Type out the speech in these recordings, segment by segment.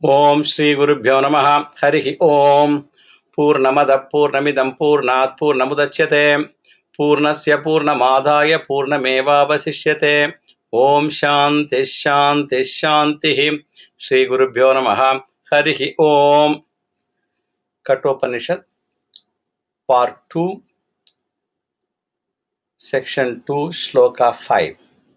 ओम श्री गुरुभ्यो नमः। हरि ओम। पूर्णमदः पूर्णमिदं पूर्णात् पूर्णमुदच्यते पूर्णस्य पूर्णमादाय पूर्णमेवावशिष्यते। ओम शांति शांति शांतिः। श्री गुरुभ्यो नमः। हरि ओम। Kathopanishad part 2 section 2 shloka 5।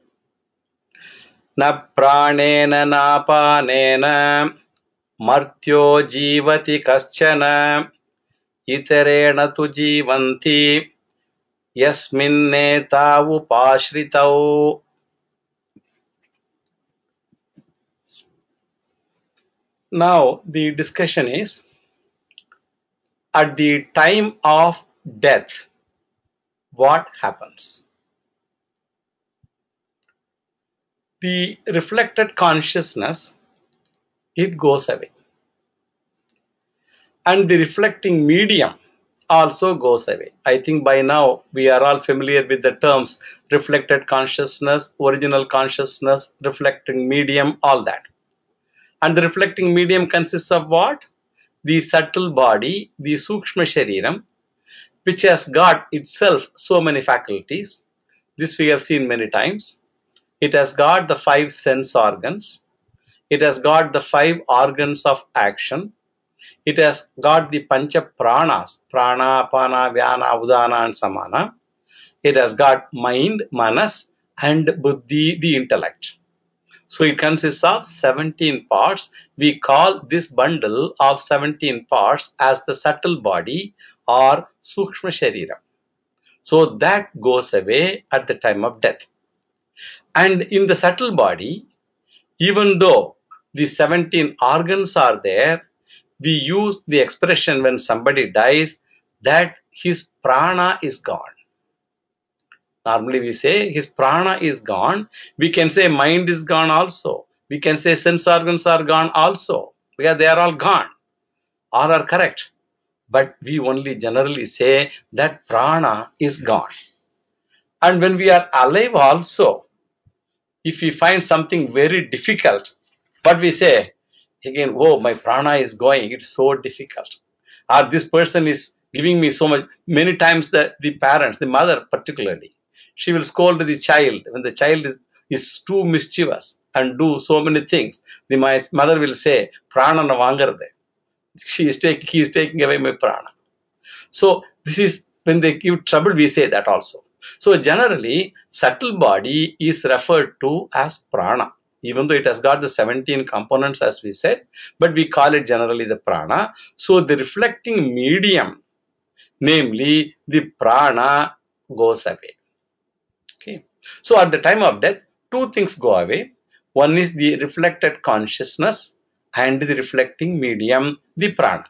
न प्राणेन नापानेन मर्त्यो जीवति कश्चन इतरेण तु जीवन्ति यस्मिन्नेता उपाश्रितौ। Now the discussion is, at the time of death, what happens? The reflected consciousness, it goes away. And the reflecting medium also goes away. I think by now we are all familiar with the terms reflected consciousness, original consciousness, reflecting medium, all that. And the reflecting medium consists of what? The subtle body, the Sukshma Shariram, which has got itself so many faculties. This we have seen many times. It has got the 5 sense organs. It has got the 5 organs of action. It has got the Pancha Pranas, Prana, Apana, Vyana, Udana and Samana. It has got mind, Manas and Buddhi, the intellect. So it consists of 17 parts. We call this bundle of 17 parts as the subtle body or Sukshma Sharira. So that goes away at the time of death. And in the subtle body, even though the 17 organs are there, we use the expression when somebody dies that his prana is gone. Normally we say his prana is gone. We can say mind is gone also. We can say sense organs are gone also, because they are all gone. All are correct. But we only generally say that prana is gone. And when we are alive also, if we find something very difficult, what we say, again, oh, my prana is going, it's so difficult. Or this person is giving me so much. Many times the parents, the mother particularly, she will scold the child when the child is too mischievous and do so many things. My mother will say, prana na vangarde. He is taking away my prana. So this is when they give trouble, we say that also. So generally, subtle body is referred to as prana, even though it has got the 17 components as we said, but we call it generally the prana. So the reflecting medium, namely the prana, goes away. Okay. So at the time of death, 2 things go away. One is the reflected consciousness and the reflecting medium, the prana.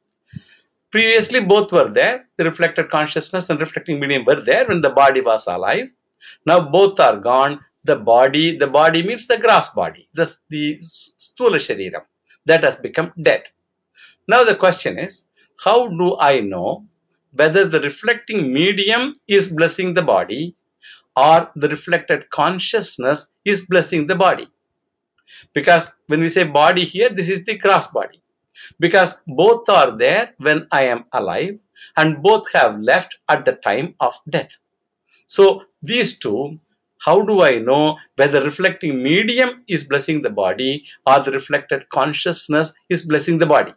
Previously, both were there. The reflected consciousness and reflecting medium were there when the body was alive. Now both are gone. The body means the gross body, the sthula shariram, that has become dead. Now the question is, how do I know whether the reflecting medium is blessing the body or the reflected consciousness is blessing the body? Because when we say body here, this is the gross body. Because both are there when I am alive and both have left at the time of death. So these two, how do I know whether reflecting medium is blessing the body or the reflected consciousness is blessing the body?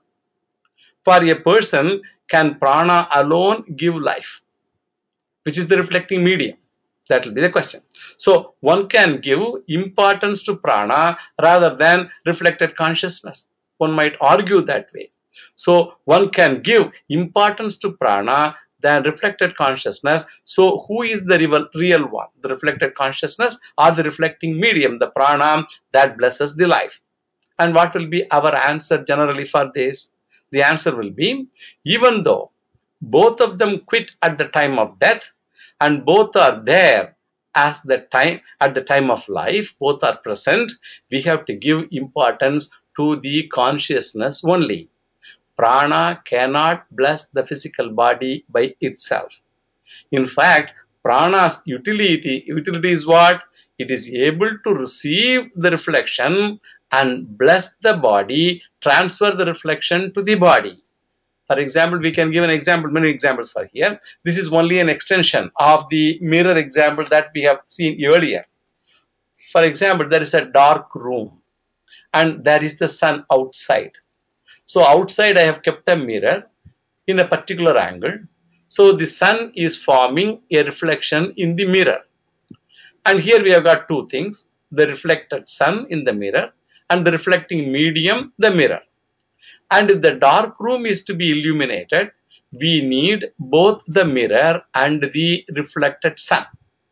For a person, can prana alone give life, which is the reflecting medium? That will be the question. So one can give importance to prana rather than reflected consciousness. One might argue that way. So one can give importance to prana than reflected consciousness. So who is the real one? The reflected consciousness or the reflecting medium, the prana that blesses the life? And what will be our answer generally for this? The answer will be, even though both of them quit at the time of death and both are there at the time of life, both are present, we have to give importance to the consciousness only. Prana cannot bless the physical body by itself. In fact, prana's utility is what? It is able to receive the reflection and bless the body, transfer the reflection to the body. For example, we can give an example, many examples for here. This is only an extension of the mirror example that we have seen earlier. For example, there is a dark room and there is the sun outside. So outside I have kept a mirror in a particular angle. So the sun is forming a reflection in the mirror. And here we have got two things, the reflected sun in the mirror and the reflecting medium, the mirror. And if the dark room is to be illuminated, we need both the mirror and the reflected sun.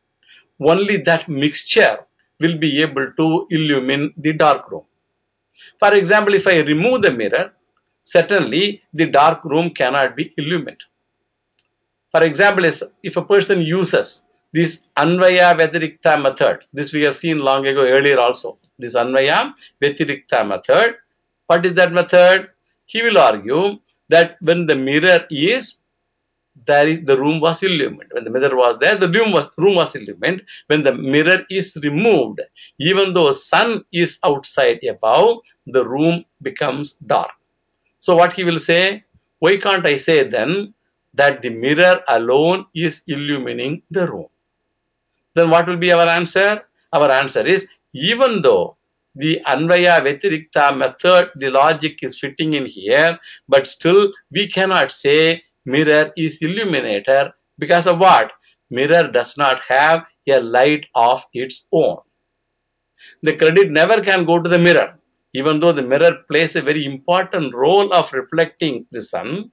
Only that mixture will be able to illumine the dark room. For example, if I remove the mirror, certainly the dark room cannot be illumined. For example, if a person uses this Anvaya Vyatirikta method, this we have seen long ago earlier also, this Anvaya Vyatirikta method, what is that method? He will argue that when the mirror is there, the room was illumined. When the mirror was there, the room was illumined. When the mirror is removed, even though sun is outside above, the room becomes dark. So what he will say, why can't I say then that the mirror alone is illumining the room? Then what will be our answer? Our answer is, even though the Anvaya Vyatirikta method, the logic is fitting in here, but still we cannot say mirror is illuminator because of what? Mirror does not have a light of its own. The credit never can go to the mirror. Even though the mirror plays a very important role of reflecting the sun,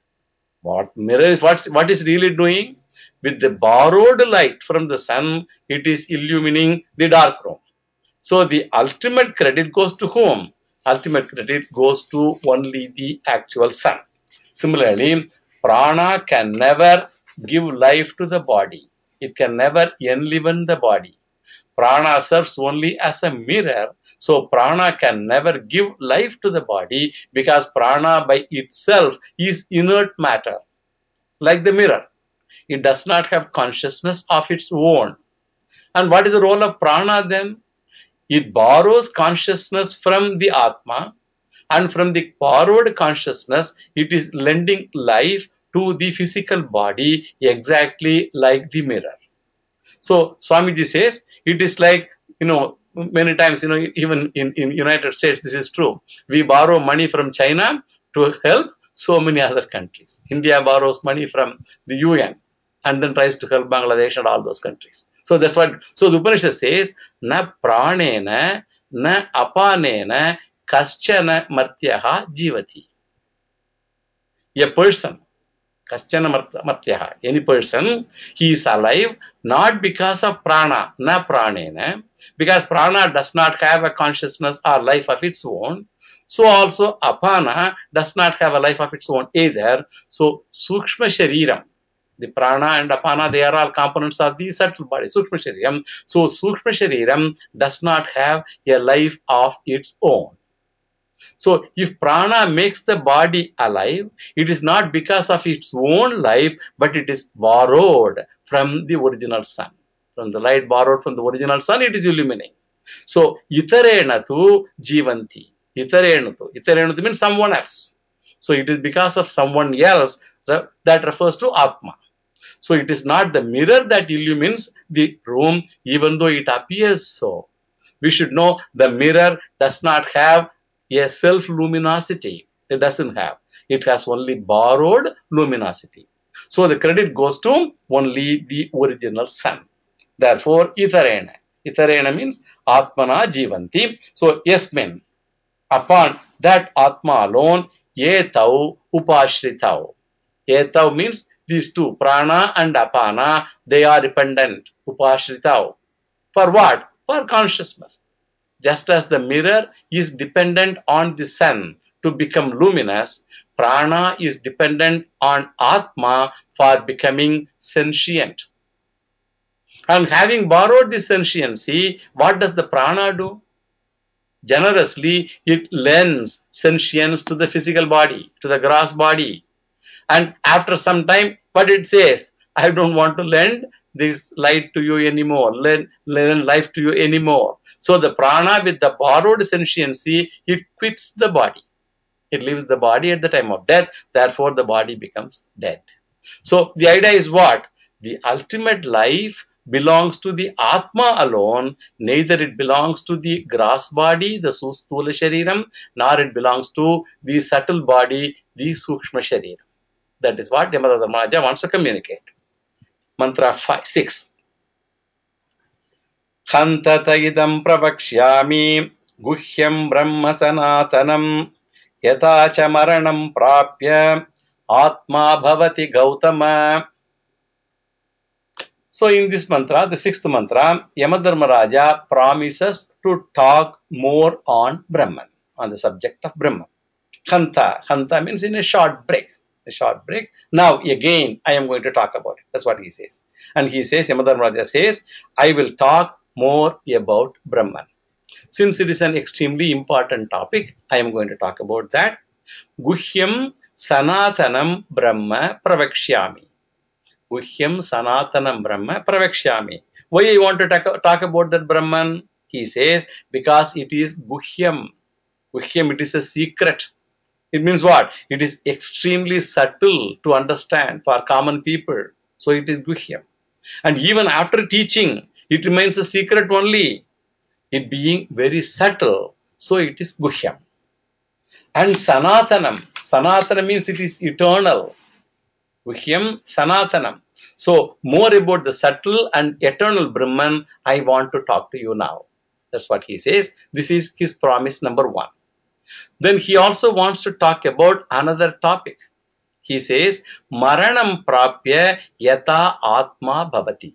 what mirror is what is really doing? With the borrowed light from the sun, it is illumining the dark room. So the ultimate credit goes to whom? Ultimate credit goes to only the actual sun. Similarly, prana can never give life to the body. It can never enliven the body. Prana serves only as a mirror. So prana can never give life to the body because prana by itself is inert matter, like the mirror. It does not have consciousness of its own. And what is the role of prana then? It borrows consciousness from the Atma, and from the borrowed consciousness, it is lending life to the physical body exactly like the mirror. So Swamiji says it is like, many times, even in United States, this is true. We borrow money from China to help so many other countries. India borrows money from the UN and then tries to help Bangladesh and all those countries. So that's what, so the Upanishad says, na pranena, na apanena, kaschana martyaha jivati. A person, Kaschana Martyaha, any person, he is alive not because of prana, na pranena, because prana does not have a consciousness or life of its own. So also apana does not have a life of its own either. So sukshma shariram, the prana and apana, they are all components of the subtle body, sukshma shariram. So sukshma shariram does not have a life of its own. So if prana makes the body alive, it is not because of its own life, but it is borrowed from the original sun. From the light borrowed from the original sun, it is illuminating. So itarena tu jivanti. Itarena tu means someone else. So it is because of someone else that refers to Atma. So it is not the mirror that illumines the room, even though it appears so. We should know the mirror does not have a self-luminosity. It doesn't have. It has only borrowed luminosity. So the credit goes to only the original sun. Therefore, itharena. Itharena means Atmana Jivanti. So, yasmin, upon that Atma alone, etau upashritau. Etau means these two, prana and apana, they are dependent. Upashritau. For what? For consciousness. Just as the mirror is dependent on the sun to become luminous, prana is dependent on Atma for becoming sentient. And having borrowed this sentiency, what does the prana do? Generously, it lends sentience to the physical body, to the gross body. And after some time, what it says, I don't want to lend this light to you anymore, lend life to you anymore. So the prana with the borrowed sentiency, it quits the body. It leaves the body at the time of death. Therefore, the body becomes dead. So the idea is what? The ultimate life belongs to the Atma alone. Neither it belongs to the gross body, the Sustula Shariram, nor it belongs to the subtle body, the Sukshma Shariram. That is what Yamadharmaja wants to communicate. Mantra 6. हन्तत इदं प्रवक्ष्यामि गुह्यं ब्रह्म सनातनं यथा च मरणं प्राप्य आत्मा भवति Gautam. So in this mantra, the sixth mantra, Yamadharmaraja promises to talk more on Brahman, on the subject of Brahman. Hanta. Hanta means in a short break. A short break. Now again, I am going to talk about it. That's what he says. And he says, Yamadharmaraja says, I will talk more about Brahman. Since it is an extremely important topic, I am going to talk about that. Guhyam Sanatanam Brahma Pravakshyami. Guhyam Sanatanam Brahma Pravakshyami. Why I want to talk about that Brahman? He says, because it is Guhyam. Guhyam, it is a secret. It means what? It is extremely subtle to understand for common people. So it is Guhyam. And even after teaching, it remains a secret only. It being very subtle, so it is Guhyam. And Sanatanam. Sanatana means it is eternal. Guhyam Sanatanam. So more about the subtle and eternal Brahman, I want to talk to you now. That's what he says. This is his promise number 1. Then he also wants to talk about another topic. He says, Maranam prapya yata atma bhavati.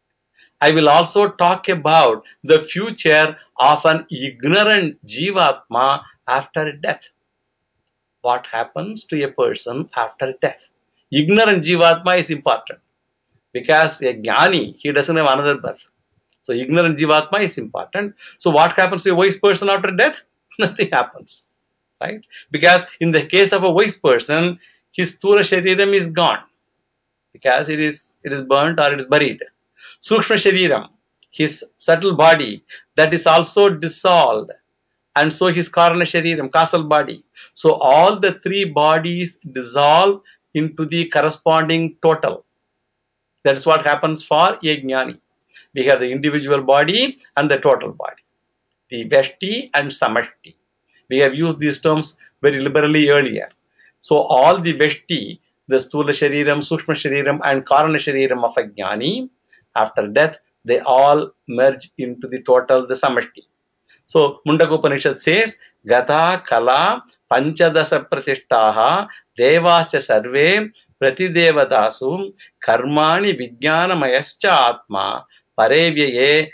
I will also talk about the future of an ignorant Jivatma after death. What happens to a person after death? Ignorant Jivatma is important because a Jnani, he doesn't have another birth. So ignorant Jivatma is important. So what happens to a wise person after death? Nothing happens. Right? Because in the case of a wise person, his Sthula Shariram is gone because it is burnt or it is buried. Sukshma Shariram, his subtle body, that is also dissolved. And so his Karana Shariram, causal body. So all the 3 bodies dissolve into the corresponding total. That is what happens for a Jnani. We have the individual body and the total body. The Veshti and Samashti. We have used these terms very liberally earlier. So all the Veshti, the Stula Shariram, Sukshma Shariram and Karana Shariram of a Jnani, after death, they all merge into the total, the Samashti. So Mundakopanishad says, Gata Kala Panchadasa Pratishtaha Devasya Sarve Pratidevadasu Karmani Vijnana Mayascha Atma Parevyaye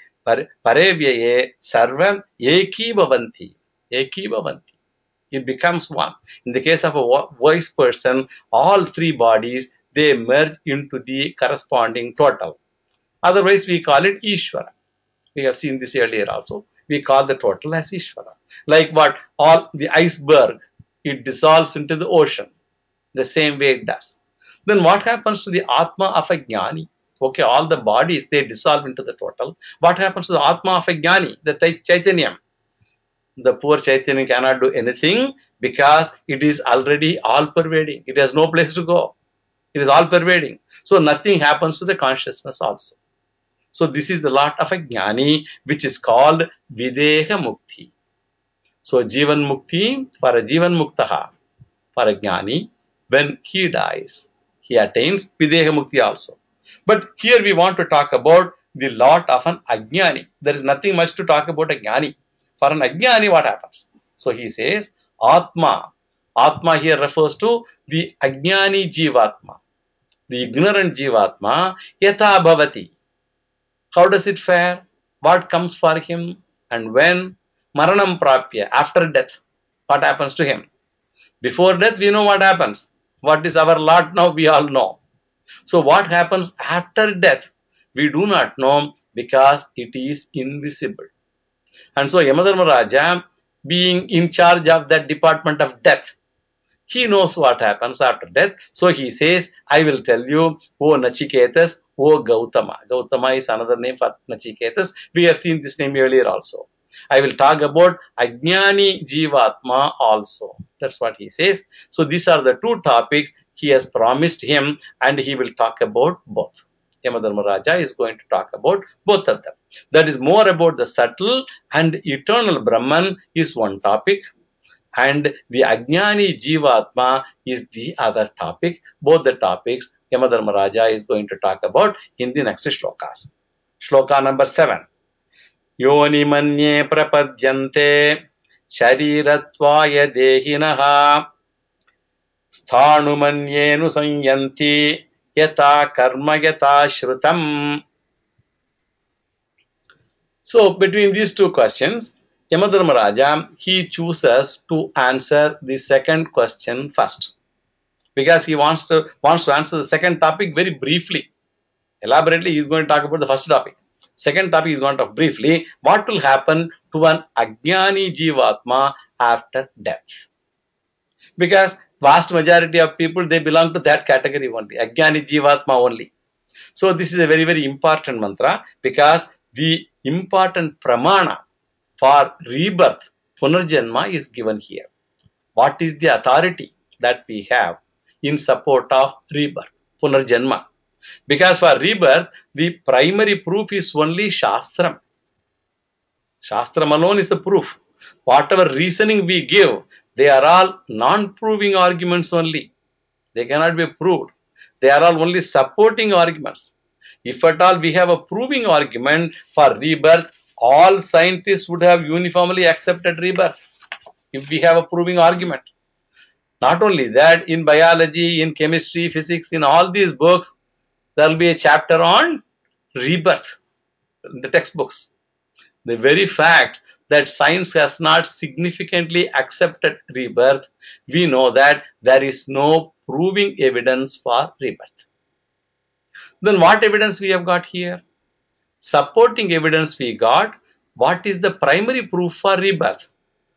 Sarvam Eki Bhavanti. Eki Bhavanti. It becomes one. In the case of a wise person, all 3 bodies, they merge into the corresponding total. Otherwise, we call it Ishvara. We have seen this earlier also. We call the total as Ishvara. Like what? All the iceberg, it dissolves into the ocean. The same way it does. Then what happens to the Atma of a Jnani? Okay, all the bodies, they dissolve into the total. What happens to the Atma of a Jnani? The Chaitanyam. The poor Chaitanya cannot do anything because it is already all pervading. It has no place to go. It is all pervading. So nothing happens to the consciousness also. So this is the lot of a Jnani, which is called Videha Mukti. So Jivan Mukti, for a Jivan Muktaha, for a Jnani, when he dies, he attains Videha Mukti also. But here we want to talk about the lot of an Ajnani. There is nothing much to talk about a Jnani. For an Ajnani, what happens? So he says, Atma. Atma here refers to the Ajnani Jivatma. The ignorant Jivatma, Yatha Bhavati. How does it fare? What comes for him? And when? Maranam prapya, after death. What happens to him? Before death, we know what happens. What is our lot now, we all know. So what happens after death? We do not know because it is invisible. And so Yamadharmaraja, being in charge of that department of death, he knows what happens after death. So he says, I will tell you, O Nachiketas, O Gautama. Gautama is another name for Nachiketas. We have seen this name earlier also. I will talk about Ajnani Jivatma also. That's what he says. So these are the two topics he has promised him, and he will talk about both. Yamadharmaraja is going to talk about both of them. That is more about the subtle and eternal Brahman is one topic, and the Ajnani Jivatma is the other topic. Both the topics Yamadharmaraja is going to talk about in the next shlokas. Shloka number 7. योनि मन्ये प्रपद्यन्ते शरीरत्वाय देहिनः स्थाणुमन्येनु संयन्ति यथा कर्म यथा श्रुतम्. So between these two questions, Yamadharmaraja, he chooses to answer the second question first, because he wants to answer the second topic very briefly. Elaborately, he is going to talk about the first topic. Second topic is going to talk briefly what will happen to an Ajnani Jivatma after death. Because vast majority of people, they belong to that category only, Ajnani Jivatma only. So this is a very, very important mantra, because the important pramana for rebirth, Punarjanma, is given here. What is the authority that we have in support of rebirth, Punarjanma? Because for rebirth, the primary proof is only Shastram. Shastram alone is the proof. Whatever reasoning we give, they are all non-proving arguments only. They cannot be proved. They are all only supporting arguments. If at all we have a proving argument for rebirth, all scientists would have uniformly accepted rebirth if we have a proving argument. Not only that, in biology, in chemistry, physics, in all these books, there will be a chapter on rebirth in the textbooks. The very fact that science has not significantly accepted rebirth, we know that there is no proving evidence for rebirth. Then what evidence we have got here? Supporting evidence we got. What is the primary proof for rebirth?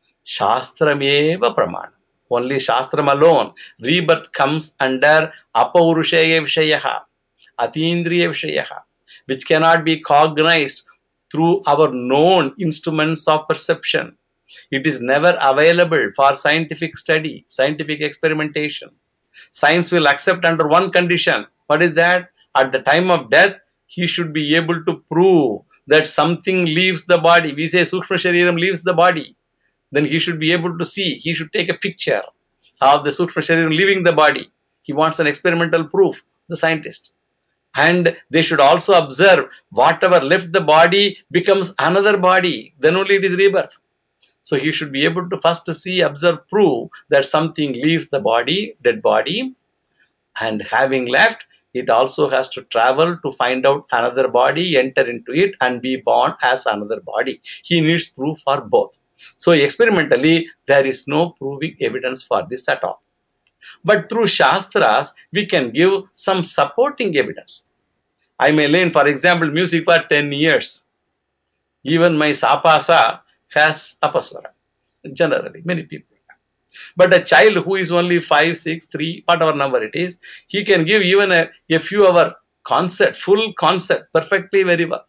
Shastrameva Pramana. Only Shastram alone. Rebirth comes under Apaurushaya Vishayaha, Atindriya Vishayaha, which cannot be cognized through our known instruments of perception. It is never available for scientific study, scientific experimentation. Science will accept under one condition. What is that? At the time of death, he should be able to prove that something leaves the body. We say Sukshma Shariram leaves the body. Then he should be able to see. He should take a picture of the Sukshma Shariram leaving the body. He wants an experimental proof, the scientist. And they should also observe whatever left the body becomes another body. Then only it is rebirth. So he should be able to first see, observe, prove that something leaves the body, dead body, and having left, it also has to travel to find out another body, enter into it, and be born as another body. He needs proof for both. So experimentally, there is no proving evidence for this at all. But through Shastras, we can give some supporting evidence. I may learn, for example, music for 10 years. Even my sapasa has apaswara. Generally, many people. But a child who is only 5, 6, 3, whatever number it is, he can give even a few hour concert, full concert, perfectly very well.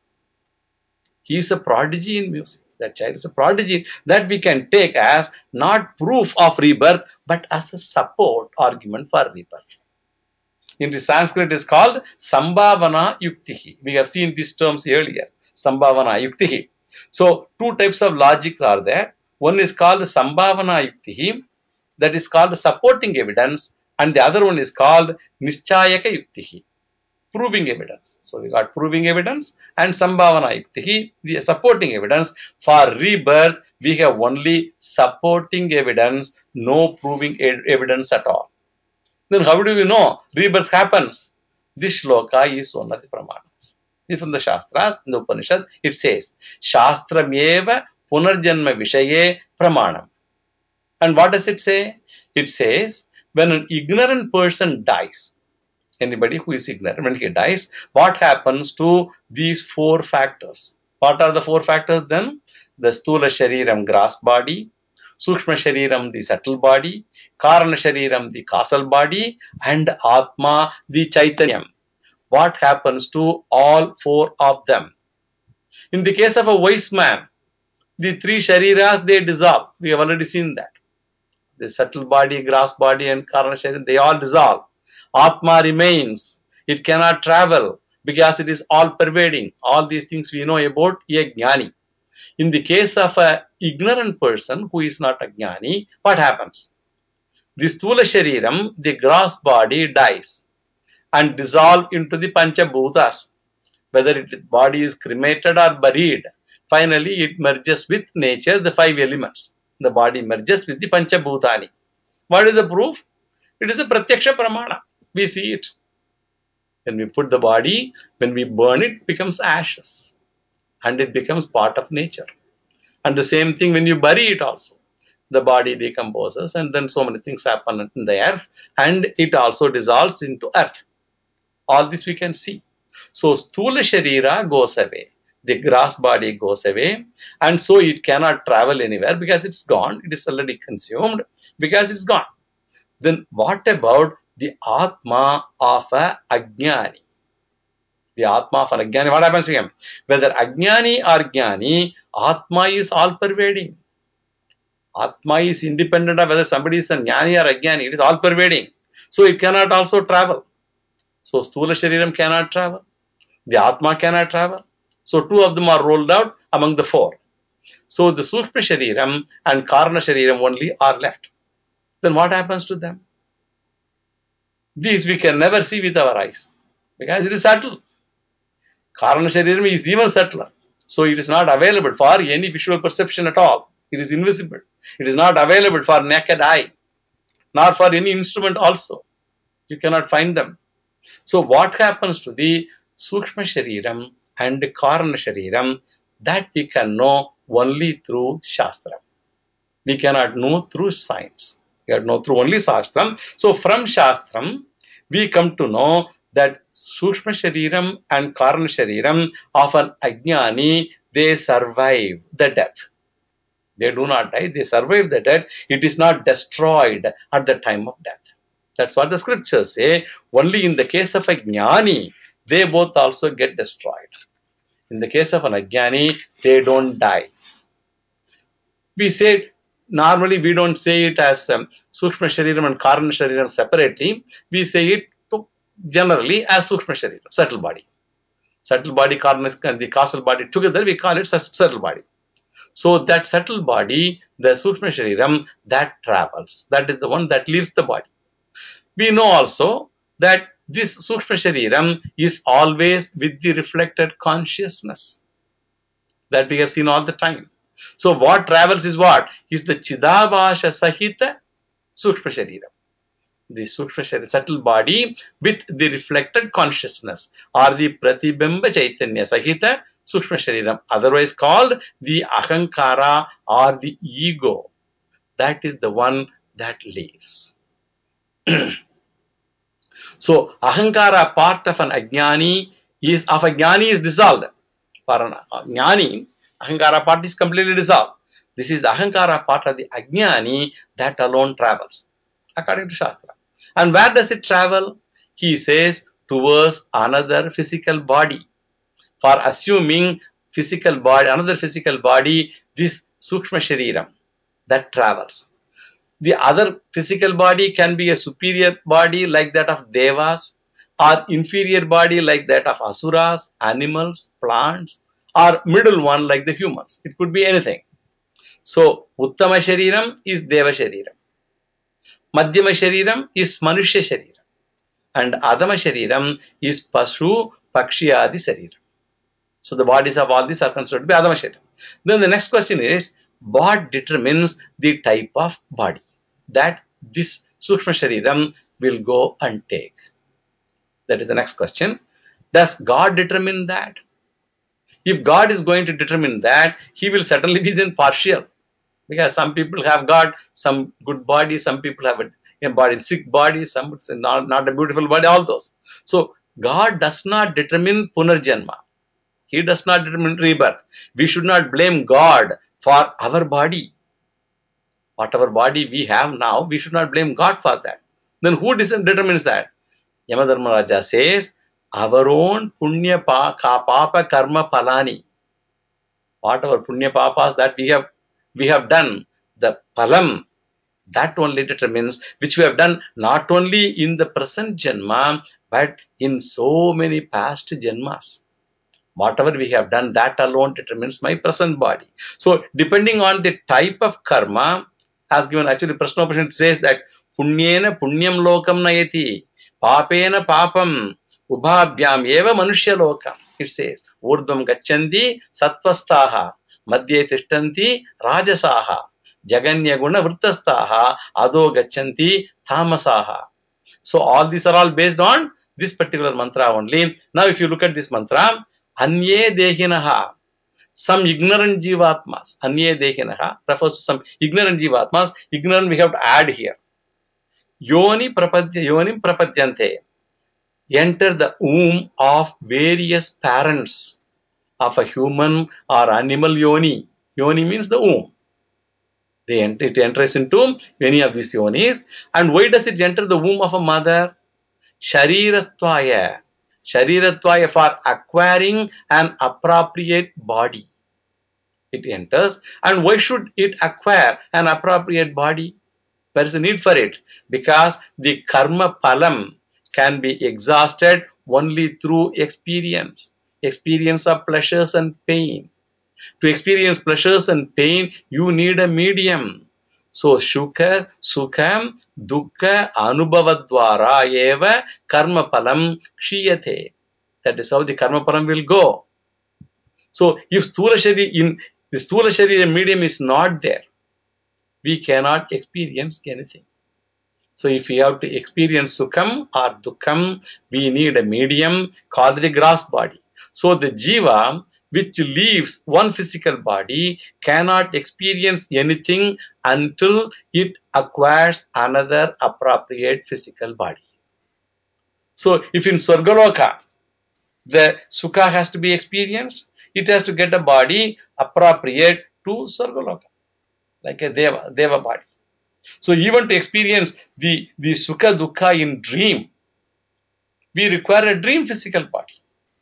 He is a prodigy in music. That child is a prodigy that we can take as not proof of rebirth, but as a support argument for rebirth. In the Sanskrit, it is called Sambhavana Yuktihi. We have seen these terms earlier. Sambhavana Yuktihi. So, two types of logics are there. One is called Sambhavana Yuktihi, that is called supporting evidence, and the other one is called Nischayaka Yuktihi, proving evidence. So, we got proving evidence and Sambhavana Yuktihi, the supporting evidence. For rebirth, we have only supporting evidence, no proving evidence at all. Then how do we know rebirth happens? This shloka is one of the pramanas. From the Shastras, in the Upanishad, it says, Shastrameva Punarjanma Vishaye Pramanam. And what does it say? It says, when an ignorant person dies, anybody who is ignorant, when he dies, what happens to these four factors? What are the four factors then? The Stula Shariram, gross body, Sukshma Shariram, the subtle body, Karana Shariram, the causal body, and Atma, the Chaitanyam. What happens to all four of them? In the case of a wise man, The three shariras, they dissolve. We have already seen that. The subtle body, gross body, and karana shariram, they all dissolve. Atma remains. It cannot travel because it is all pervading. All these things we know about a jnani. In the case of an ignorant person who is not a jnani, what happens? The sthula shariram, the gross body, dies and dissolve into the panchabhutas. Whether the body is cremated or buried, finally it merges with nature, the five elements. The body merges with the panchabhutani. What is the proof? It is a pratyaksha pramana. We see it. When we put the body, when we burn it, it becomes ashes and it becomes part of nature. And the same thing when you bury it also. The body decomposes and then so many things happen in the earth and it also dissolves into earth. All this we can see. So sthula sharira goes away. The gross body goes away and so it cannot travel anywhere because it's gone. It is already consumed because it's gone. Then what about the Atma of a Ajnani? The Atma of an Ajnani, what happens to him? Whether Ajnani or Jnani, Atma is all pervading. Atma is independent of whether somebody is a Jnani or Ajnani. It is all pervading. So it cannot also travel. So Sthula Shariram cannot travel. The Atma cannot travel. So two of them are rolled out among the four. So the Sukshma Shariram and Karana Shariram only are left. Then what happens to them? These we can never see with our eyes because it is subtle. Karana Shariram is even subtler. So it is not available for any visual perception at all. It is invisible. It is not available for naked eye, nor for any instrument also. You cannot find them. So what happens to the Sukshma Shariram and the Karana Shariram, that we can know only through Shastra. We cannot know through science. We have to know through only Shastram. So from Shastram, we come to know that Sukshma Shariram and Karana Shariram of an Ajnani, they survive the death. They do not die, they survive the death. It is not destroyed at the time of death. That's what the scriptures say. Only in the case of a Jnani, they both also get destroyed. In the case of an Ajnani, they don't die. We say, normally we don't say it as Sukshma Shariram and Karana Shariram separately. We say it generally as Sukshma Shariram, subtle body. Subtle body, Karana and the causal body together, we call it subtle body. So that subtle body, the Sukshma Shariram, that travels. That is the one that leaves the body. We know also that this Sukshma Shariram is always with the reflected consciousness that we have seen all the time. So what travels is what? Is the Chidabhasha Sahita Sukshma Shariram. The Sukshma Shariram, subtle body with the reflected consciousness or the Pratibimba Chaitanya Sahita Sukshma Shariram, otherwise called the Ahankara or the ego. That is the one that lives. So Ahankara part of an Ajnani is dissolved. For an Jnani, Ahankara part is completely dissolved. This is the Ahankara part of the Ajnani that alone travels, according to Shastra. And where does it travel? He says towards another physical body. For assuming physical body, another physical body, this Sukshma Shariram that travels. The other physical body can be a superior body like that of Devas, or inferior body like that of Asuras, animals, plants, or middle one like the humans. It could be anything. So, Uttama Shariram is Deva Shariram. Madhyama Shariram is Manushya Shariram. And Adama Shariram is Pasu Pakshiyadi Shariram. So, the bodies of all these are considered to be Adama Shariram. Then the next question is, what determines the type of body that this Sukshma Shariram will go and take? That is the next question. Does God determine that? If God is going to determine that, He will certainly be then partial. Because some people have got some good body, some people have a body, sick body, some not a beautiful body, all those. So God does not determine punarjanma. He does not determine rebirth. We should not blame God for our body. Whatever body we have now, we should not blame God for that. Then who determines that? Yamadharmaraja says, our own punya papa karma palani. Whatever punya papas that we have done, the palam, that only determines which we have done not only in the present janma but in so many past janmas. Whatever we have done, that alone determines my present body. So depending on the type of karma, as given, actually Prashnopanishad says that punyena punyam lokam nayati, papena papam, ubhabhyam eva manushya lokam. It says urdhvam gachanti sattvastaha, madhye tishtanti rajasaha, jaganya guna vrittastaha, ado gachanti tamasaha. So all these are all based on this particular mantra only. Now if you look at this mantra, Anye Dehinaha, some ignorant jivatmas, Anye Dehinaha refers to some ignorant jivatmas. Ignorant we have to add here. Yonim prapadyante, enter the womb of various parents of a human or animal yoni. Yoni means the womb. It enters into any of these yonis. And why does it enter the womb of a mother? Sharirastvaya. Sharirattvaya, for acquiring an appropriate body. It enters. And why should it acquire an appropriate body? There is a need for it. Because the karma palam can be exhausted only through experience. Experience of pleasures and pain. To experience pleasures and pain, you need a medium. So, Shuka, Sukham, Dukkha, Anubhavadvara eva karma palam kshiyate. That is how the karma palam will go. So, if Sthula Sharira, in the Sthula Sharira medium is not there, we cannot experience anything. So, if we have to experience Sukham or Dukkham, we need a medium called the gross body. So, the Jiva, which leaves one physical body, cannot experience anything until it acquires another appropriate physical body. So, if in Swargaloka, the Sukha has to be experienced, it has to get a body appropriate to Swargaloka, like a Deva body. So even to experience the Sukha Dukkha in dream, we require a dream physical body.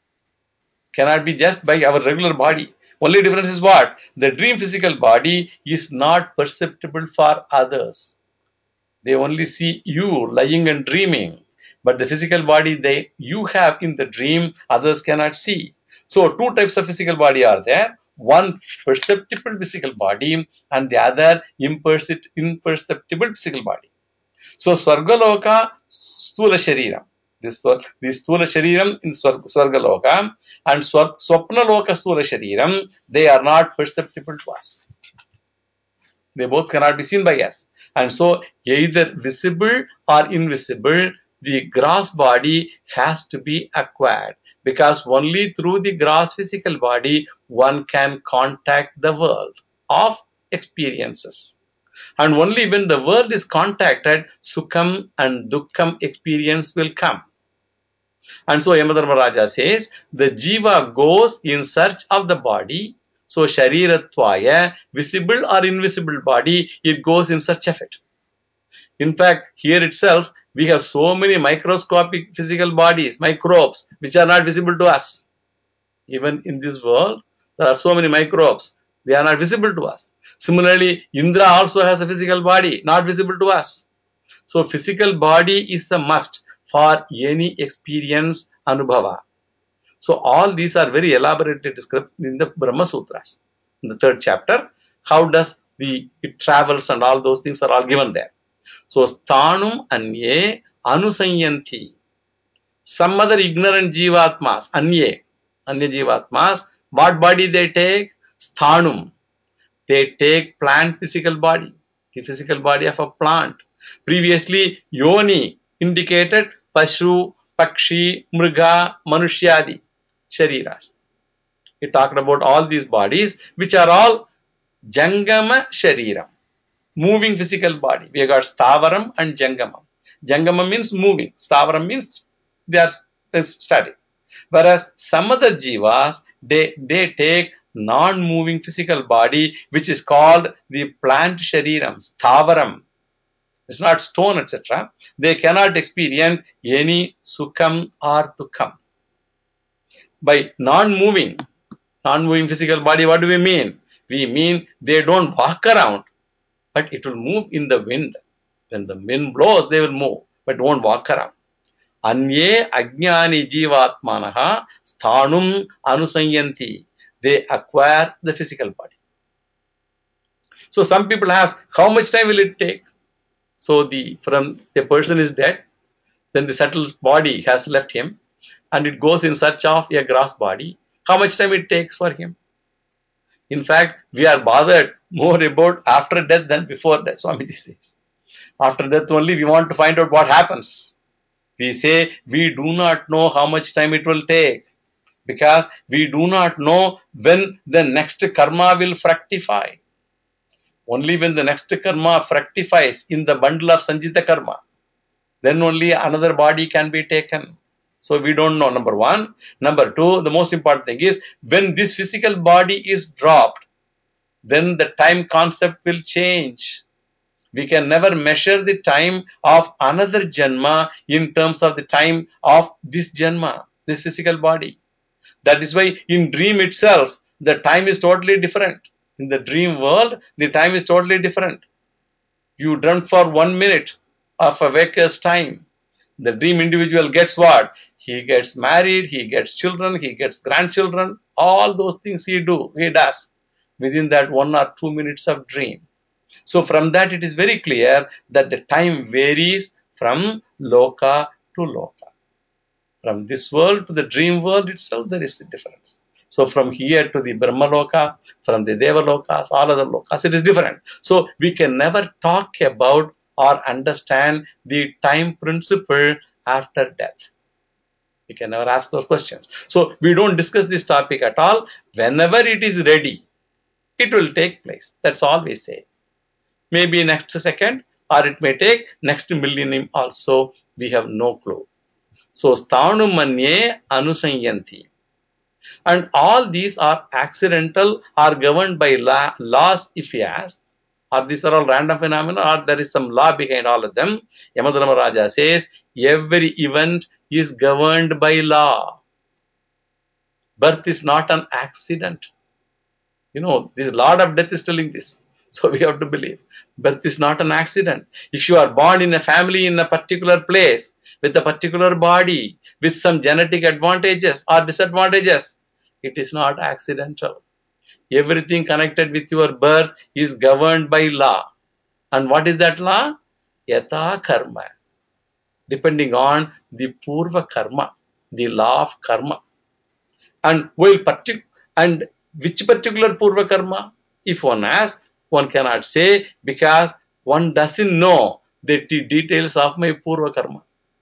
Cannot be just by our regular body. Only difference is what? The dream physical body is not perceptible for others. They only see you lying and dreaming. But the physical body you have in the dream, others cannot see. So two types of physical body are there. One perceptible physical body and the other imperceptible physical body. So Swargaloka, Stula Shariram. This Stula Shariram in Swargaloka and Swapnaloka Stula Shariram, they are not perceptible to us. They both cannot be seen by us. And so either visible or invisible, the gross body has to be acquired. Because only through the gross physical body one can contact the world of experiences. And only when the world is contacted, Sukham and Dukkham experience will come. And so Yamadharmaraja says, the Jiva goes in search of the body. So Sharirattvaya, visible or invisible body, it goes in search of it. In fact, here itself, we have so many microscopic physical bodies, microbes, which are not visible to us. Even in this world, there are so many microbes. They are not visible to us. Similarly, Indra also has a physical body, not visible to us. So, physical body is a must for any experience, anubhava. So, all these are very elaborately described in the Brahma Sutras. In the third chapter, how does it travels and all those things are all given there. So, sthanum anye anusanyanti. Some other ignorant jivatmas, anya jivatmas, what body they take? Sthanum. They take plant physical body, the physical body of a plant. Previously, yoni indicated pashu, pakshi, mriga, manushyadi, shariras. He talked about all these bodies, which are all jangama shariram, moving physical body. We have got stavaram and jangamam. Jangamam means moving. Stavaram means they are static. Whereas some other jivas, they take non-moving physical body, which is called the plant shariram, stavaram. It's not stone, etc. They cannot experience any sukham or dukkham. By non-moving Non-moving physical body, what do we mean? We mean they don't walk around, but it will move in the wind. When the wind blows, they will move, but won't walk around. Anye ajnani jivatmanaha sthanum anusanyanti. They acquire the physical body. So some people ask, how much time will it take? So the person is dead, then the subtle body has left him, and it goes in search of a gross body. How much time it takes for him? In fact, we are bothered more about after death than before death, Swamiji says. After death only we want to find out what happens. We say we do not know how much time it will take because we do not know when the next karma will fructify. Only when the next karma fructifies in the bundle of Sanjita karma, then only another body can be taken. So we don't know, number one. Number two, the most important thing is when this physical body is dropped, then the time concept will change. We can never measure the time of another Janma in terms of the time of this Janma, this physical body. That is why in dream itself, the time is totally different. In the dream world, the time is totally different. You dreamt for 1 minute of a waker's time. The dream individual gets what? He gets married, he gets children, he gets grandchildren. All those things he does within that 1 or 2 minutes of dream. So from that it is very clear that the time varies from loka to loka. From this world to the dream world itself, there is a difference. So from here to the Brahmaloka, from the Devalokas, all other lokas, it is different. So we can never talk about or understand the time principle after death. We can never ask those questions. So we don't discuss this topic at all. Whenever it is ready, it will take place. That's all we say. Maybe next second, or it may take next millennium also. We have no clue. So sthanu manye anusanyanti. And all these are accidental or governed by laws if you ask. Or these are all random phenomena or there is some law behind all of them. Yamadharmaraja says every event is governed by law. Birth is not an accident. This Lord of Death is telling this. So we have to believe. Birth is not an accident. If you are born in a family in a particular place, with a particular body, with some genetic advantages or disadvantages, it is not accidental. Everything connected with your birth is governed by law. And what is that law? Yatha karma. Depending on the purva karma, the law of karma. And and which particular purva karma? If one asks, one cannot say because one doesn't know the details of my purva karma.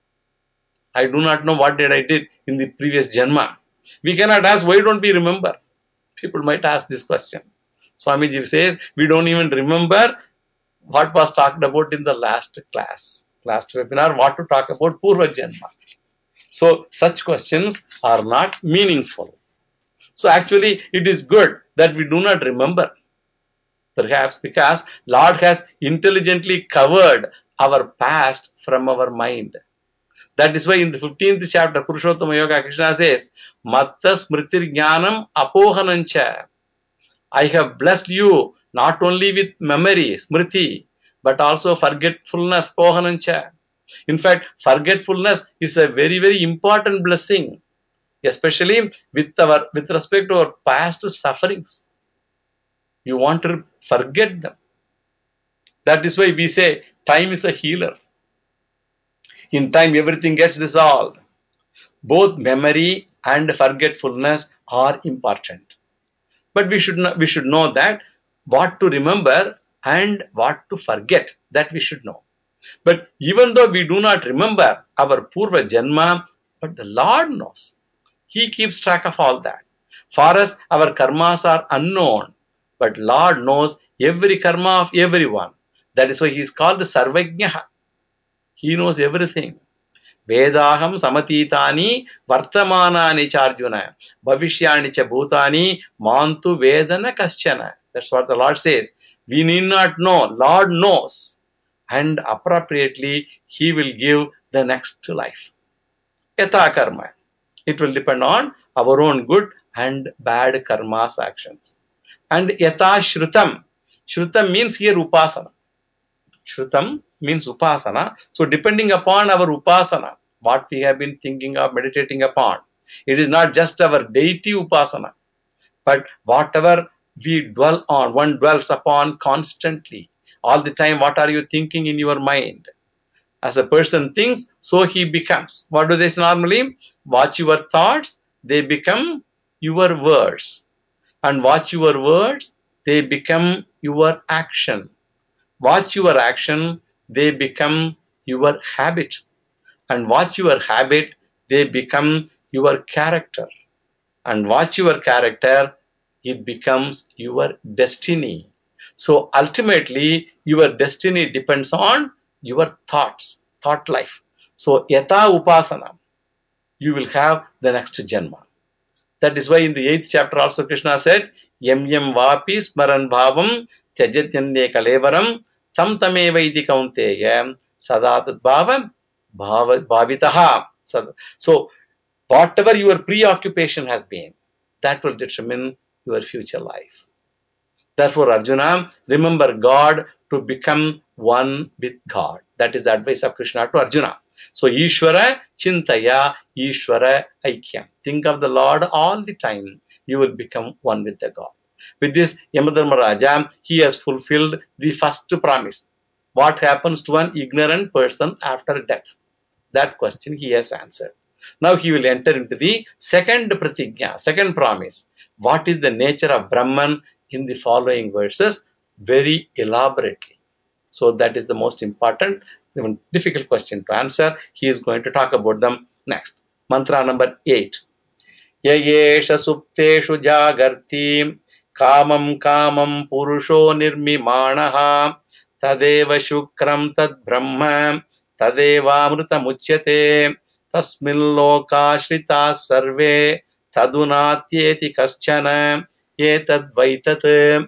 I do not know what did I did in the previous janma. We cannot ask, why don't we remember? People might ask this question. Swamiji says, we don't even remember what was talked about in the last webinar, what to talk about purva janma. So such questions are not meaningful. So actually, it is good that we do not remember. Perhaps because Lord has intelligently covered our past from our mind. That is why in the 15th chapter, Purushottama Yoga, Krishna says, Matta smritir jnanam apohanancha. I have blessed you not only with memory, smriti, but also forgetfulness, pohanancha. In fact, forgetfulness is a very, very important blessing, especially with respect to our past sufferings. You want to forget them. That is why we say time is a healer. In time, everything gets dissolved. Both memory and forgetfulness are important. But we should know that what to remember and what to forget, that we should know. But even though we do not remember our Purva Janma, but the Lord knows. He keeps track of all that. For us, our karmas are unknown, but Lord knows every karma of everyone. That is why He is called the Sarvajnaha. He knows everything. Vedaham samatitani vartamanani charjuna bhavishyani cha bhutani mantu vedana kaschana. That's what the Lord says. We need not know. Lord knows. And appropriately, He will give the next life. Yatha karma. It will depend on our own good and bad karmas actions. And yata shrutam. Shrutam means here upasana. Shrutam means upasana. So depending upon our upasana, what we have been thinking of, meditating upon, it is not just our deity upasana, but whatever we dwell on, one dwells upon constantly. All the time, what are you thinking in your mind? As a person thinks, so he becomes. What do they say normally? Watch your thoughts, they become your words. And watch your words, they become your action. Watch your action, they become your habit. And watch your habit, they become your character. And watch your character, it becomes your destiny. So ultimately, your destiny depends on your thoughts, thought life. So yata upasana, you will have the next janma. That is why in the 8th chapter also Krishna said, Yam yam vapi smaran bhavam tyajatyande kalevaram tam tameva iti kaunteya sadatat bhavam bhavitaha. So whatever your preoccupation has been, that will determine your future life. Therefore, Arjuna, remember God to become one with God. That is the advice of Krishna to Arjuna. So, Ishvara Chintaya, Ishvara Aikyam. Think of the Lord all the time. You will become one with the God. With this, Yamadharmaraja, he has fulfilled the first promise. What happens to an ignorant person after death? That question he has answered. Now he will enter into the second pratigya, second promise. What is the nature of Brahman in the following verses? Very elaborately. So that is the most important, even difficult question to answer. He is going to talk about them next. Mantra number 8. Yayesha supteshu jagarti kamam kamam purusho nirmimanaha tadeva shukram tad brahma tadevamrutamuchyate tasmilloka sarve tadunatyeti kaschana etadvaitat.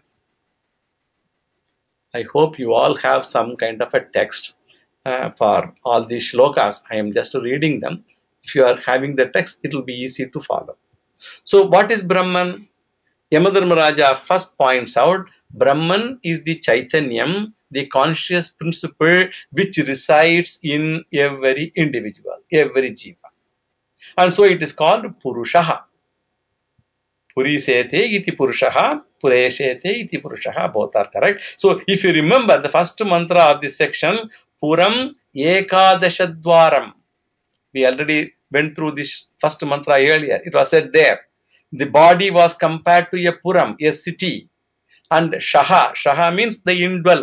I hope you all have some kind of a text for all these shlokas. I am just reading them. If you are having the text, it will be easy to follow. So, what is Brahman? Yamadharmaraja first points out Brahman is the Chaitanyam, the conscious principle which resides in every individual, every jiva. And so it is called Purushaha. Purisete iti Purushaha, Pureshete iti Purushaha, both are correct. So if you remember the first mantra of this section, Puram Ekadashadwaram. We already went through this first mantra earlier. It was said there. The body was compared to a Puram, a city. And Shaha means the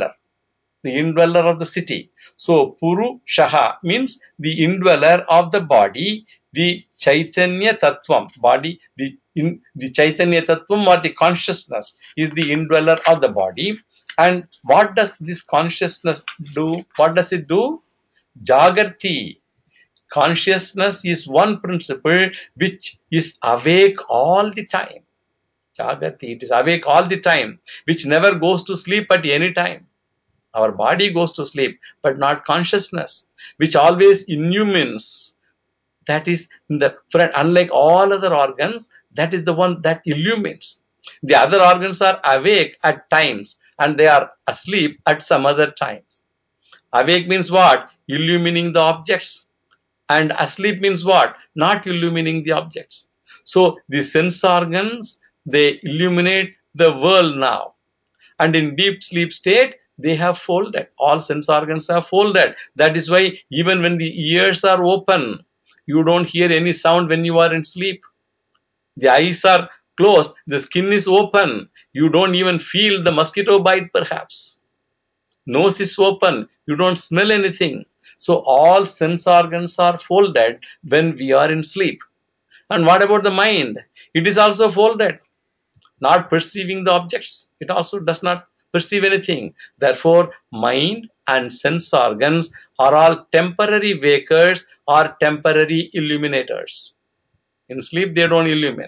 indweller of the city. So Puru Shaha means the indweller of the body, the Chaitanya Tattvam, body, the Chaitanya Tattvam or the consciousness is the indweller of the body. And what does this consciousness do? What does it do? Jagarti. Consciousness is one principle which is awake all the time. Jagati, it is awake all the time, which never goes to sleep at any time. Our body goes to sleep, but not consciousness, which always illumines. That is the friend, unlike all other organs, that is the one that illumines. The other organs are awake at times and they are asleep at some other times. Awake means what? Illumining the objects. And asleep means what? Not illumining the objects. So the sense organs, they illuminate the world now. And in deep sleep state, they have folded. All sense organs are folded. That is why even when the ears are open, you don't hear any sound when you are in sleep. The eyes are closed, the skin is open. You don't even feel the mosquito bite perhaps. Nose is open, you don't smell anything. So all sense organs are folded when we are in sleep. And what about the mind? It is also folded, not perceiving the objects. It also does not perceive anything. Therefore, mind and sense organs are all temporary wakers or temporary illuminators. In sleep, they don't illumine.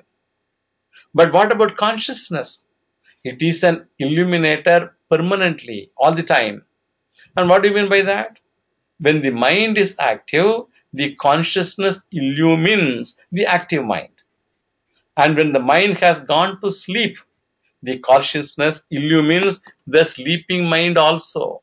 But what about consciousness? It is an illuminator permanently, all the time. And what do you mean by that? When the mind is active, the consciousness illumines the active mind. And when the mind has gone to sleep, the consciousness illumines the sleeping mind also.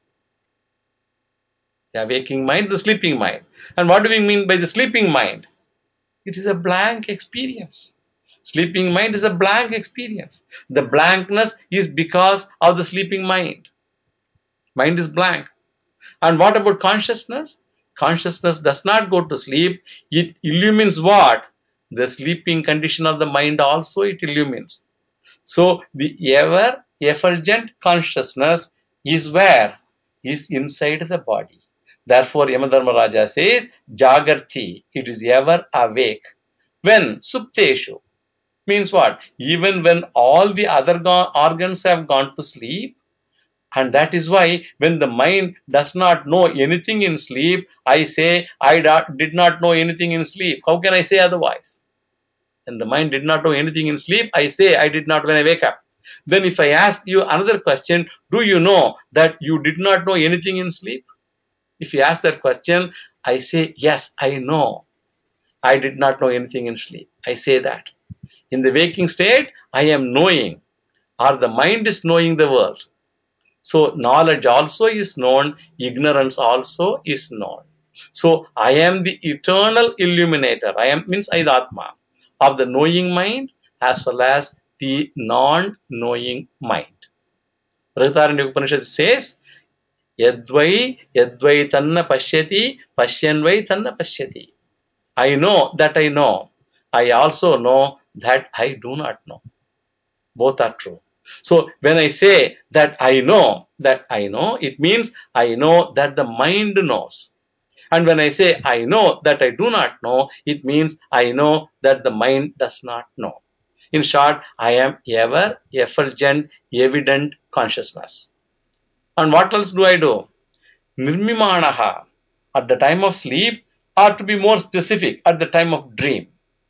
The waking mind, the sleeping mind. And what do we mean by the sleeping mind? It is a blank experience. Sleeping mind is a blank experience. The blankness is because of the sleeping mind. Mind is blank. And what about consciousness? Consciousness does not go to sleep. It illumines what? The sleeping condition of the mind also it illumines. So the ever effulgent consciousness is where? Is inside the body. Therefore, Yamadharmaraja says, Jagarthi, it is ever awake. When? Supteshu. Means what? Even when all the other organs have gone to sleep, and that is why when the mind does not know anything in sleep, I say, I did not know anything in sleep. How can I say otherwise? When the mind did not know anything in sleep, I say, I did not when I wake up. Then if I ask you another question, do you know that you did not know anything in sleep? If you ask that question, I say, yes, I know. I did not know anything in sleep. I say that. In the waking state, I am knowing, or the mind is knowing the world. So knowledge also is known, ignorance also is known. So I am the eternal illuminator. I am means I am the Atma of the knowing mind as well as the non-knowing mind. Brihadaranyaka Upanishad says, Yadvai tanna pashyati, pashyanvai tanna pashyati. I know that I know. I also know that I do not know. Both are true. So when I say that I know, it means I know that the mind knows. And when I say I know that I do not know, it means I know that the mind does not know. In short, I am ever effulgent, evident consciousness. And what else do I do? Nirmimanaha, at the time of sleep, or to be more specific, at the time of dream.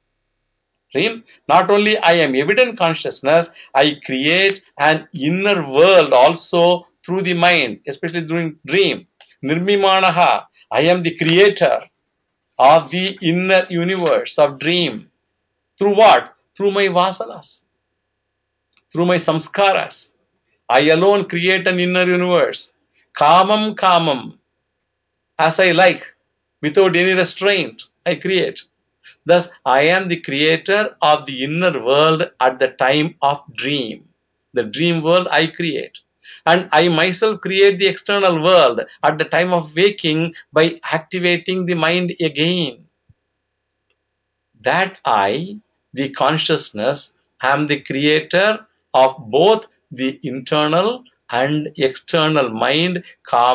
Not only I am evident consciousness, I create an inner world also through the mind, especially during dream. Nirmimanaha, I am the creator of the inner universe of dream. Through what? Through my vasanas, through my samskaras. I alone create an inner universe. Kamam kamam, as I like, without any restraint, I create. Thus, I am the creator of the inner world at the time of dream. The dream world I create. And I myself create the external world at the time of waking by activating the mind again. That I, the consciousness, am the creator of both the internal and external mind,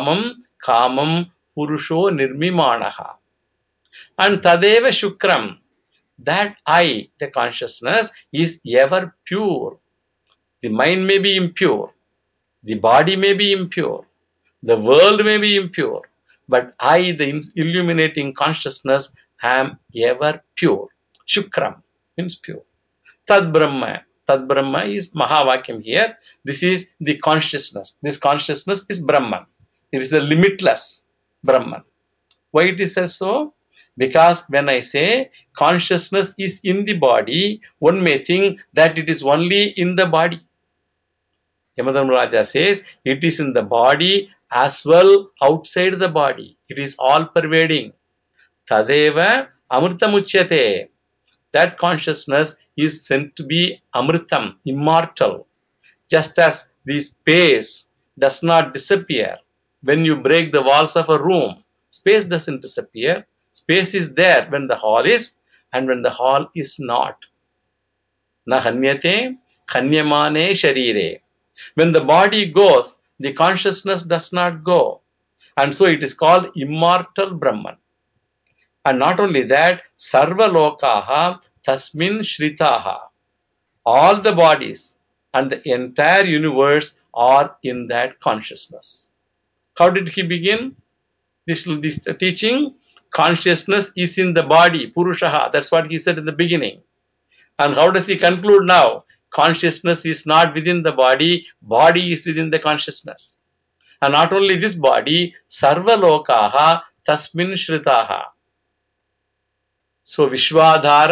kamam, purusho nirmimanaha. And tadeva shukram, that I, the consciousness, is ever pure. The mind may be impure, the body may be impure, the world may be impure, but I, the illuminating consciousness, am ever pure. Shukram means pure. Tad Brahma. Tad Brahma is Mahavakyam here. This is the consciousness. This consciousness is Brahman. It is a limitless Brahman. Why it is so? Because when I say consciousness is in the body, one may think that it is only in the body. Yamadharmaraja says it is in the body as well outside the body. It is all pervading. Tadeva amritamuchyate. That consciousness is said to be amritam, immortal. Just as the space does not disappear when you break the walls of a room, space doesn't disappear. Space is there when the hall is and when the hall is not. Na hanyate hanyamane sharire. When the body goes, the consciousness does not go. And so it is called immortal Brahman. And not only that, sarva lokaha tasmin shritaha. All the bodies and the entire universe are in that consciousness. How did he begin this teaching? Consciousness is in the body, Purushaha. That's what he said in the beginning. And how does he conclude now? Consciousness is not within the body, body is within the consciousness. And not only this body, sarva lokaha tasmin shritaha. So Vishwadharam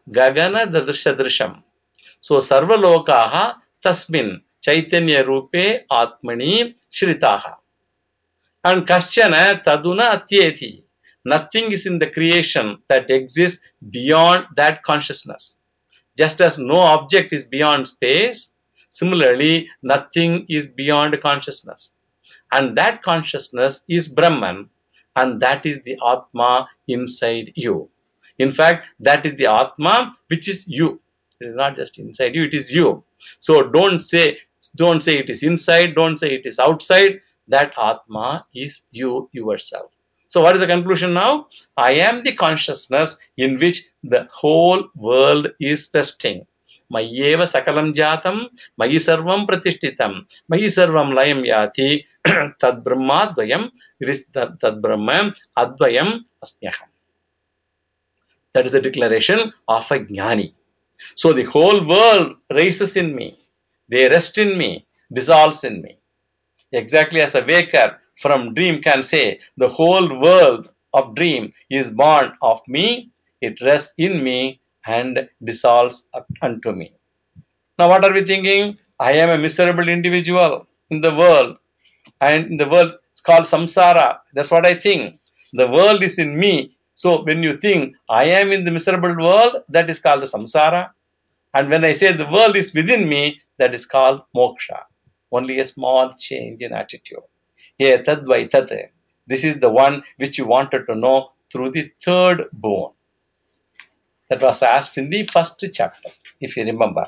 Gagana Dadrishadrisham. So Sarvalokaha Tasmin Chaitanya Rupe Atmani Shritaha. And Kaschana Taduna Atyeti. Nothing is in the creation that exists beyond that consciousness. Just as no object is beyond space, similarly, nothing is beyond consciousness. And that consciousness is Brahman, and that is the Atma inside you. In fact, that is the Atma which is you. It is not just inside you, it is you. So don't say it is inside, don't say it is outside. That Atma is you yourself. So what is the conclusion now? I am the consciousness in which the whole world is resting. Mayyeva sakalam jatam, mayi sarvam pratishtitam, mayi sarvam layam yati, tad brahma dvayam, tad brahma advayam asmyaham. That is the declaration of a jnani. So the whole world rises in me, they rest in me, dissolves in me. Exactly as a waker from dream can say, the whole world of dream is born of me, it rests in me and dissolves unto me. Now what are we thinking? I am a miserable individual in the world, and in the world it's called samsara. That's what I think. The world is in me. So when you think I am in the miserable world, that is called the samsara. And when I say the world is within me, that is called moksha. Only a small change in attitude. Etad vai tat. This is the one which you wanted to know through the third bone. That was asked in the first chapter, if you remember.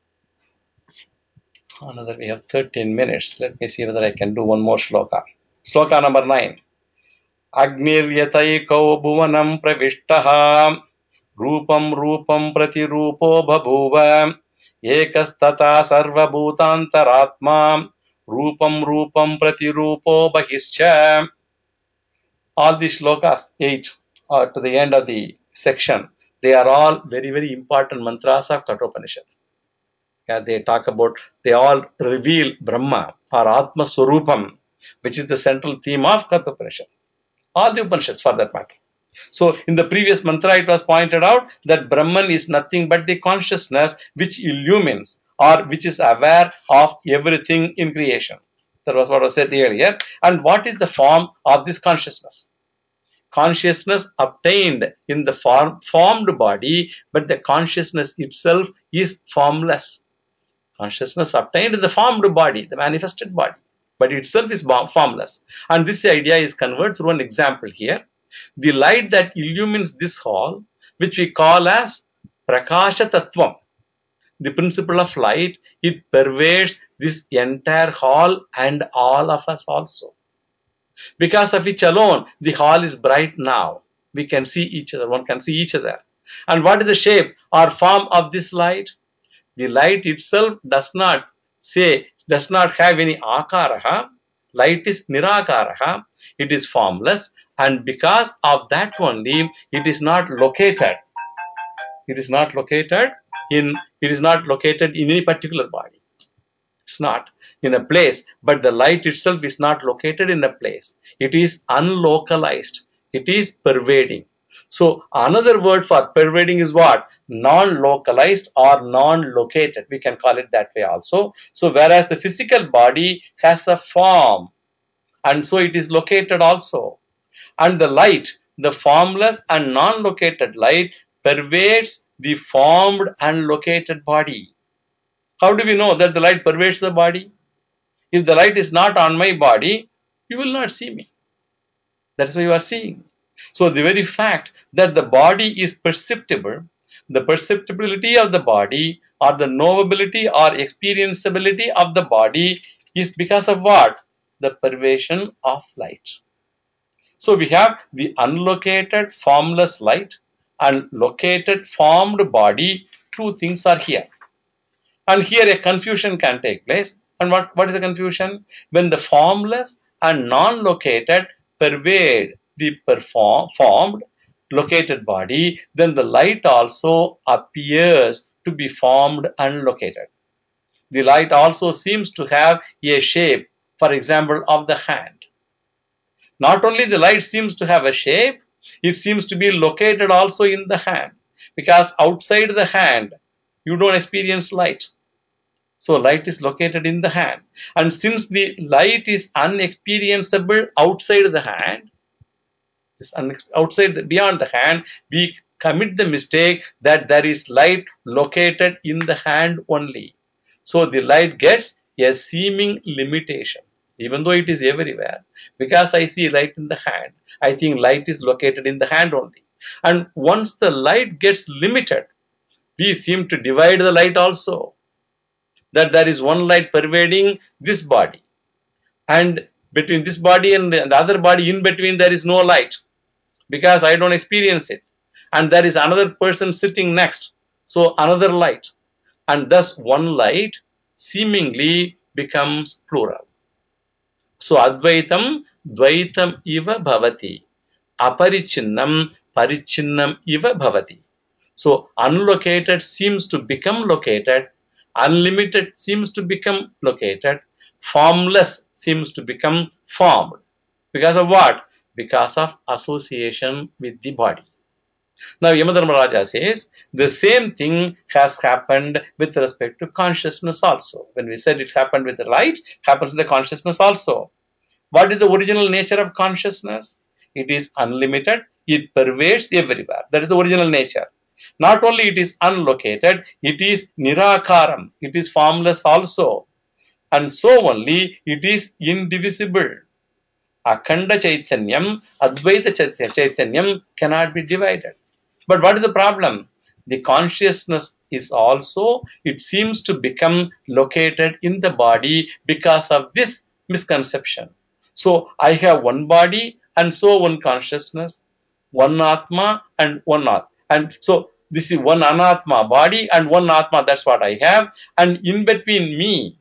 Another, we have 13 minutes. Let me see whether I can do one more shloka. Shloka number 9. Agniryatai kau bhuvanam pravishtaha रूपम रूपम प्रतिरूपो बभूव एकस्तथा सर्वभूतान्तरात्मा रूपम रूपम प्रतिरूपो बहिश्च. All these shlokas, 8 to the end of the section, they are all very, very important mantras of Kathopanishad. Yeah, they all reveal Brahma or Atma Swarupam, which is the central theme of Kathopanishad. All the Upanishads for that matter. So in the previous mantra, it was pointed out that Brahman is nothing but the consciousness which illumines or which is aware of everything in creation. That was what was said earlier. And what is the form of this consciousness? Consciousness obtained in the formed body, but the consciousness itself is formless. Consciousness obtained in the formed body, the manifested body, but itself is formless. And this idea is conveyed through an example here. The light that illumines this hall, which we call as Prakasha Tattvam, the principle of light, it pervades this entire hall and all of us also. Because of which alone the hall is bright now. We can see each other, one can see each other. And what is the shape or form of this light? The light itself does not have any akaraha. Light is nirakaraha. It is formless, and because of that only, it is not located. It is not located in any particular body. It's not in a place, but the light itself is not located in a place. It is unlocalized. It is pervading. So another word for pervading is what? Non-localized or non-located. We can call it that way also. So whereas the physical body has a form, and so it is located also. And the light, the formless and non-located light, pervades the formed and located body. How do we know that the light pervades the body? If the light is not on my body, you will not see me. That's why you are seeing. So the very fact that the body is perceptible, the perceptibility of the body or the knowability or experienceability of the body is because of what? The pervasion of light. So we have the unlocated formless light and located formed body. Two things are here. And here a confusion can take place. And what is the confusion? When the formless and non-located pervade the formed, located body, then the light also appears to be formed and located. The light also seems to have a shape, for example, of the hand. Not only the light seems to have a shape, it seems to be located also in the hand. because outside the hand, you don't experience light. So light is located in the hand. And since the light is unexperienceable outside the hand, beyond the hand, we commit the mistake that there is light located in the hand only. So the light gets a seeming limitation, even though it is everywhere. Because I see light in the hand, I think light is located in the hand only. And once the light gets limited, we seem to divide the light also. That there is one light pervading this body, and between this body and the other body in between there is no light, because I don't experience it. And there is another person sitting next, so another light. And thus one light seemingly becomes plural. So Advaitam Dvaitam iva bhavati. Aparichinnam Parichinnam iva bhavati. So unlocated seems to become located, unlimited seems to become located, formless seems to become formed. Because of what? Because of association with the body. Now Yamadharmaraja says the same thing has happened with respect to consciousness also. When we said it happened with the light, happens with the consciousness also. What is the original nature of consciousness? It is unlimited. It pervades everywhere. That is the original nature. Not only it is unlocated, it is nirakaram. It is formless also. And so only it is indivisible. Akhanda Chaitanyam, Advaita Chaitanyam cannot be divided. But what is the problem? The consciousness is also, it seems to become located in the body because of this misconception. So I have one body and so one consciousness, one Atma and one Atma. And so this is one Anatma body and one Atma, that's what I have. And in between me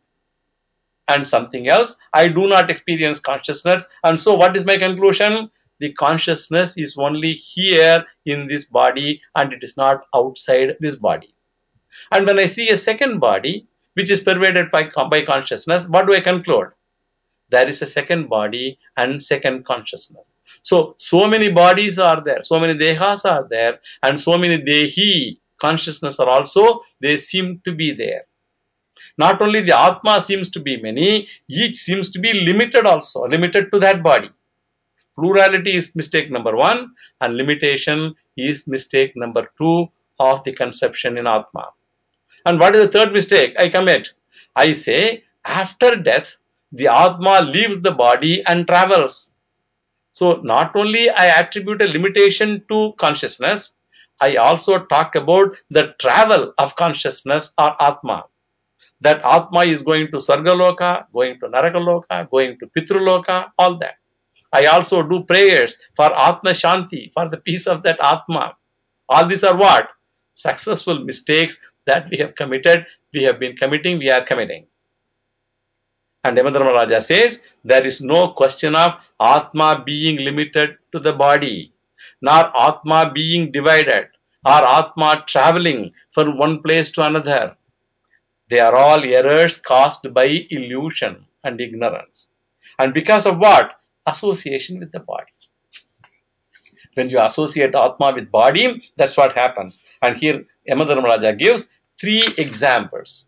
and something else, I do not experience consciousness. And so what is my conclusion? The consciousness is only here in this body and it is not outside this body. And when I see a second body, which is pervaded by consciousness, what do I conclude? There is a second body and second consciousness. So many bodies are there, so many dehas are there, and so many dehi consciousness are also, they seem to be there. Not only the Atma seems to be many, each seems to be limited also, limited to that body. Plurality is mistake number one, and limitation is mistake number two of the conception in Atma. And what is the third mistake I commit? I say, after death, the Atma leaves the body and travels. So not only I attribute a limitation to consciousness, I also talk about the travel of consciousness or Atma. That Atma is going to Sargaloka, going to Narakaloka, going to Pitraloka, all that. I also do prayers for Atma Shanti, for the peace of that Atma. All these are what? Successful mistakes that we have committed, we have been committing, we are committing. And Yamadharmaraja says, there is no question of Atma being limited to the body, nor Atma being divided, or Atma traveling from one place to another. They are all errors caused by illusion and ignorance. And because of what? Association with the body. When you associate Atma with body, that's what happens. And here Yamadharmaraja gives three examples.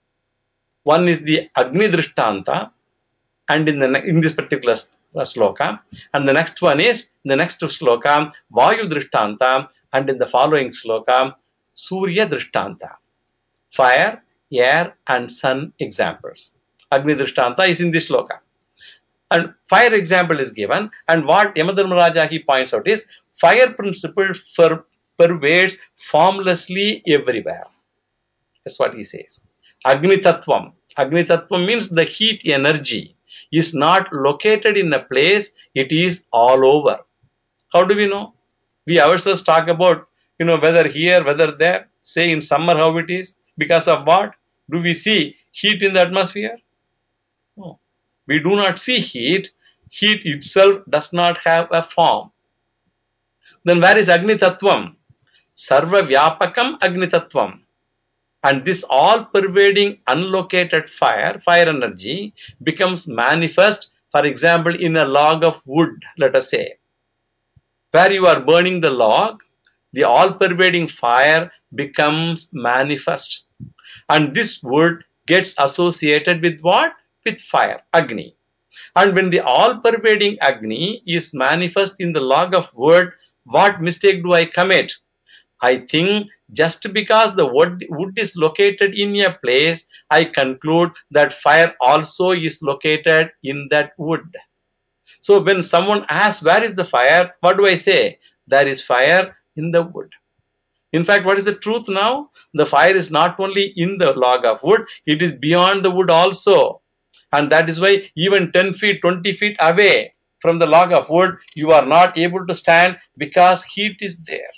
One is the Agni Drishtanta, and in this particular sloka, and the next one is the next sloka Vayu Drishtanta, and in the following sloka Surya Drishtanta. Fire, air and sun examples. Agni Drishtanta is in this sloka. And fire example is given, and what Yamadharmaraja he points out is fire principle pervades formlessly everywhere. That's what he says. Agni Tattvam. Agni Tattvam means the heat energy is not located in a place, it is all over. How do we know? We ourselves talk about, whether here, whether there, say in summer how it is. Because of what? Do we see heat in the atmosphere? No. We do not see heat. Heat itself does not have a form. Then where is Agni Tattvam? Sarva Vyapakam Agni Tattvam. And this all pervading unlocated fire energy becomes manifest, for example, in a log of wood, let us say. Where you are burning the log, the all-pervading fire becomes manifest. And this wood gets associated with what? With fire, Agni. And when the all-pervading Agni is manifest in the log of wood, what mistake do I commit? I think just because the wood is located in a place, I conclude that fire also is located in that wood. So when someone asks, where is the fire? What do I say? There is fire in the wood. In fact, what is the truth now? The fire is not only in the log of wood, it is beyond the wood also. And that is why even 10 feet, 20 feet away from the log of wood, you are not able to stand because heat is there.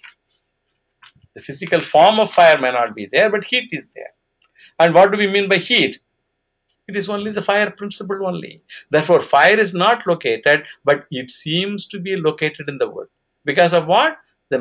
The physical form of fire may not be there, but heat is there. And what do we mean by heat? It is only the fire principle only. Therefore, fire is not located, but it seems to be located in the wood. Because of what? The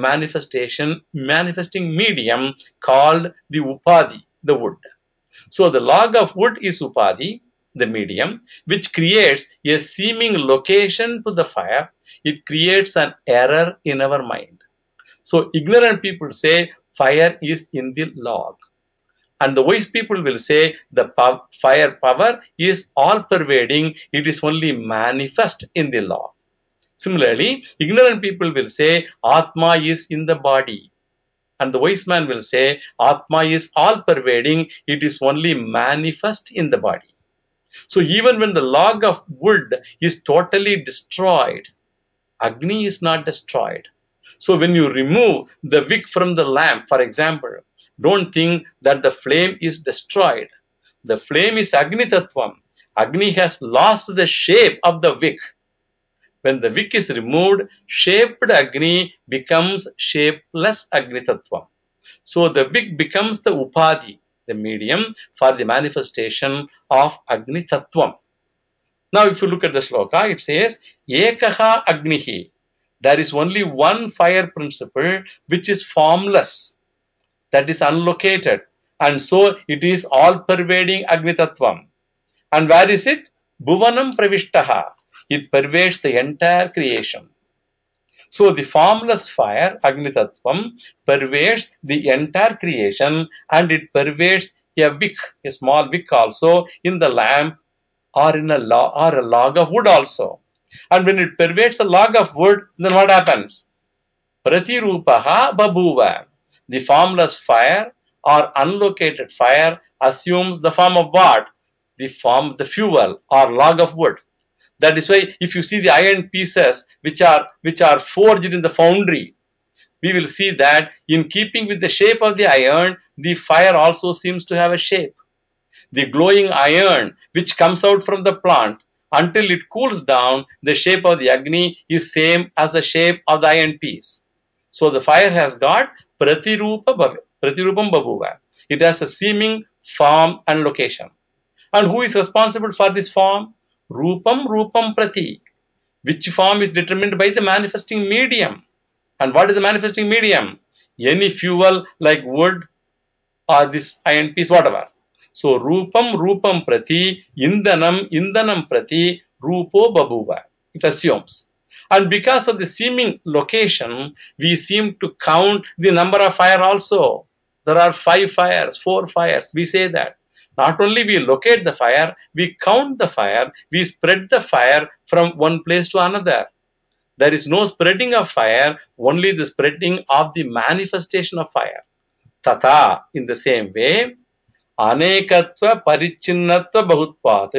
manifesting medium called the upadhi, the wood. So the log of wood is upadhi, the medium, which creates a seeming location to the fire. It creates an error in our mind. So ignorant people say fire is in the log. And the wise people will say the fire power is all pervading, it is only manifest in the law. Similarly, ignorant people will say Atma is in the body. And the wise man will say Atma is all pervading, it is only manifest in the body. So even when the log of wood is totally destroyed, Agni is not destroyed. So when you remove the wick from the lamp, for example, don't think that the flame is destroyed. The flame is Agni Tattvam. Agni has lost the shape of the wick. When the wick is removed, shaped Agni becomes shapeless Agni Tattvam. So the wick becomes the Upadhi, the medium for the manifestation of Agni Tattvam. Now, if you look at the sloka, it says, Ekaha Agnihi. There is only one fire principle which is formless, that is unlocated. And so it is all pervading Agni Tattvam. And where is it? Bhuvanam Pravishtaha. It pervades the entire creation. So the formless fire, Agni Tattvam, pervades the entire creation and it pervades a wick, a small wick also in the lamp or in a log of wood also. And when it pervades a log of wood, then what happens? Pratirupaha babuva. The formless fire or unlocated fire assumes the form of what? The fuel or log of wood. That is why if you see the iron pieces which are forged in the foundry, we will see that in keeping with the shape of the iron, the fire also seems to have a shape. The glowing iron which comes out from the plant, until it cools down, the shape of the Agni is same as the shape of the iron piece. So the fire has got pratirupam babuva. It has a seeming form and location. And who is responsible for this form? Rupam prati. Which form is determined by the manifesting medium. And what is the manifesting medium? Any fuel like wood or this iron piece, whatever. So rupam prati, indanam prati, rupo babuva. It assumes. And because of the seeming location, we seem to count the number of fire also. There are 5 fires, 4 fires. We say that. Not only we locate the fire, we count the fire, we spread the fire from one place to another. There is no spreading of fire, only the spreading of the manifestation of fire. Tata, in the same way, अनेकत्व परिच्छिन्नत्व बहुत्वात्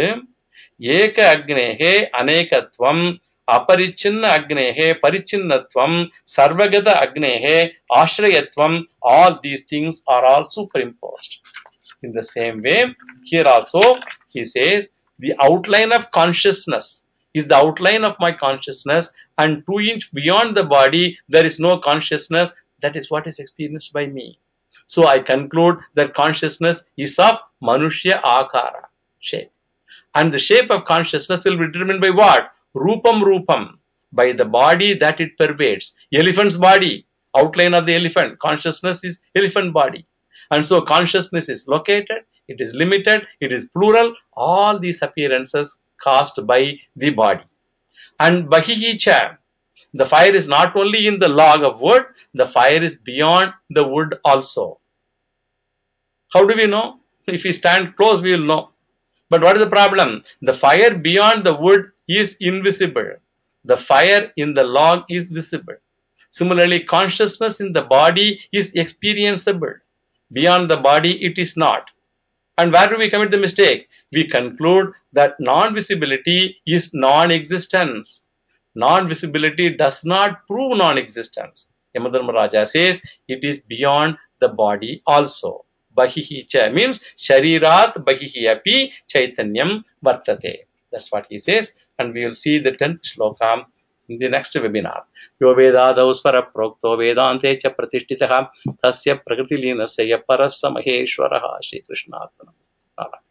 एक अग्नेः अनेकत्वम् अपरिच्छिन्न अग्नेः परिच्छिन्नत्वम् सर्वगत अग्नेः आश्रयत्वम्, all these things are all superimposed. In the same way, here also he says the outline of consciousness is the outline of my consciousness, and 2 inch beyond the body there is no consciousness. That is what is experienced by me. So I conclude that consciousness is of Manushya Akara, shape. And the shape of consciousness will be determined by what? Rupam, by the body that it pervades. Elephant's body, outline of the elephant. Consciousness is elephant body. And so consciousness is located, it is limited, it is plural. All these appearances caused by the body. And Bahihicha, the fire is not only in the log of wood, the fire is beyond the wood also. How do we know? If we stand close, we will know. But what is the problem? The fire beyond the wood is invisible. The fire in the log is visible. Similarly, consciousness in the body is experienceable. Beyond the body, it is not. And where do we commit the mistake? We conclude that non-visibility is non-existence. Non-visibility does not prove non-existence. Yamadharmaraja says it is beyond the body also. Bahihi cha means sharirat bahihi api chaitanyam vartate. That's what he says. And we will see the 10th shloka in the next webinar. यो वेदादौ स्वर प्रोक्तो वेदान्ते च प्रतिष्ठितः तस्य प्रकृतिलीनस्य यः परः स महेश्वरः श्रीकृष्णार्पणमस्तु।